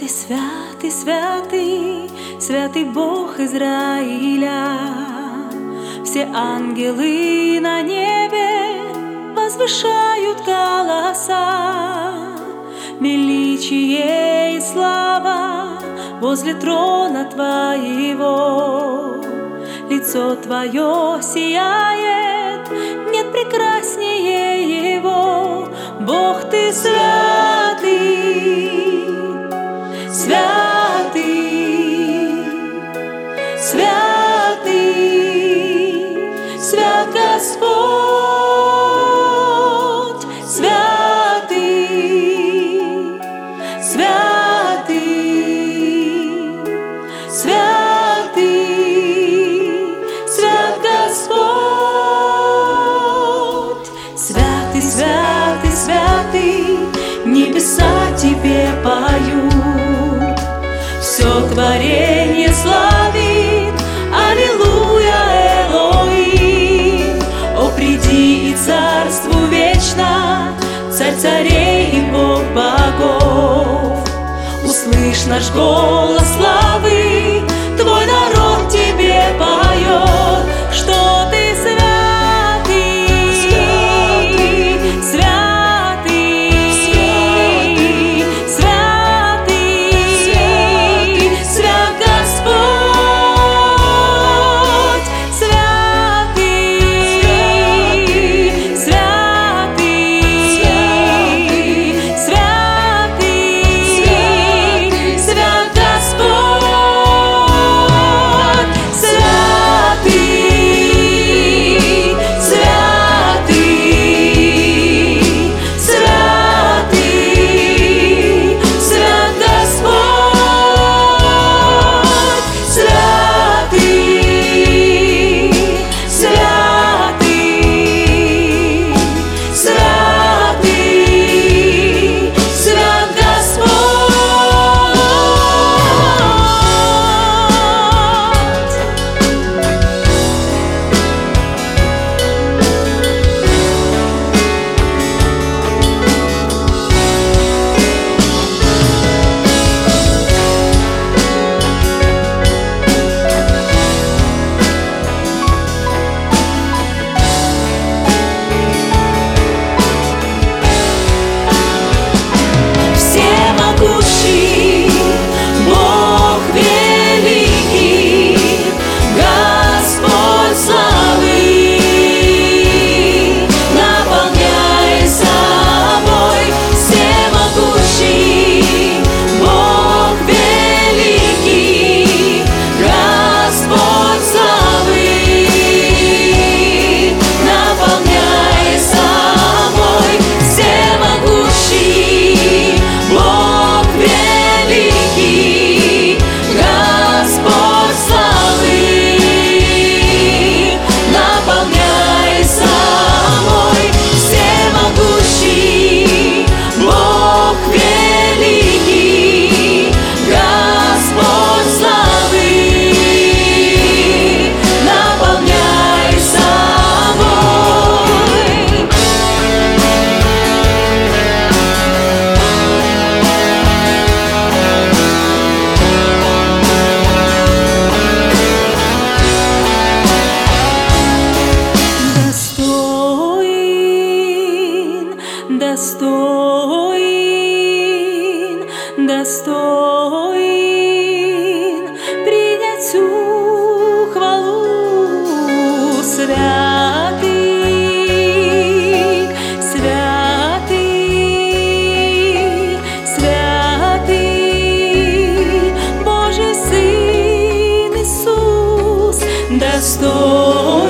Святый, святый, святый, святый Бог Израиля. Все ангелы на небе возвышают голоса. Величие и слава возле трона Твоего. Лицо Твое сияет, нет прекраснее Его. Бог Ты святый, святый, святый, свят Господь, святый, святый, святый, свят Господь, святый, святый, святый, небеса Тебе поют, все творение славит, аллилуйя, Элоим. О, приди и царству вечно, Царь царей и Бог богов. Услышь наш голос славы, Твой народ Тебе поет, что Ты святый, святый, святый, святый, свят Господь, святый, святый, святый, свят Господь, святый, святый, святый, свят Господь, святый, святый, святый, свят всемогущий, Бог великий, Господь славы, наполняй собой. Всемогущий, Бог великий, Господь славы, наполняй собой. Всемогущий, Бог великий, Господь славы, наполняй собой. Всемогущий, Бог великий, Господь славы, наполняй собой. Достоин, достоин, достоин принять всю хвалу. Святый, святый, святый, Божий Сын Иисус, достоин.